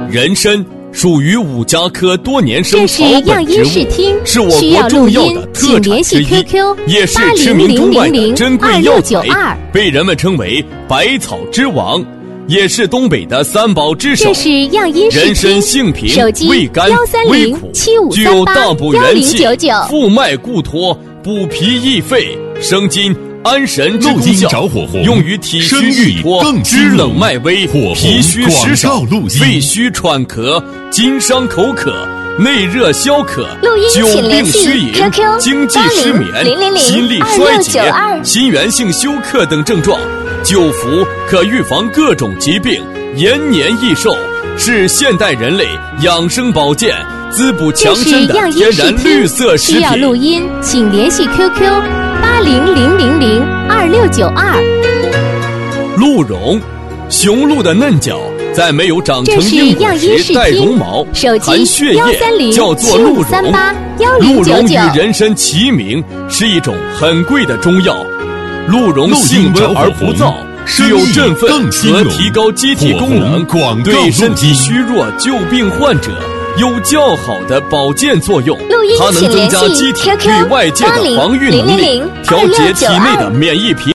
人参属于五加科多年生草本植物，是我国重要的特产之一，也是驰名中外的珍贵药材，被人们称为百草之王，也是东北的三宝之首。人参性平，味甘微苦，具有大补元气、复脉固脱、补脾益肺、生津安神之功效，用于体虚郁脱、肢冷脉微、脾虚食少、胃虚喘咳、津伤口渴、内热消渴、久病虚饮、经济失眠、心力衰竭、心源性休克等症状，久服可预防各种疾病，延年益寿，是现代人类养生保健、滋补强身的天然绿色食品。 需要录音，请联系 QQ80002692。 鹿茸，雄鹿的嫩角在没有长成硬果时带绒毛，含血液，叫做鹿茸。鹿茸与人参齐名，是一种很贵的中药。鹿茸性温而不燥，具有振奋和提高机体功能，对身体虚弱旧病患者有较好的保健作用。它能增加机体对外界的防御能力，调节体内的免疫屏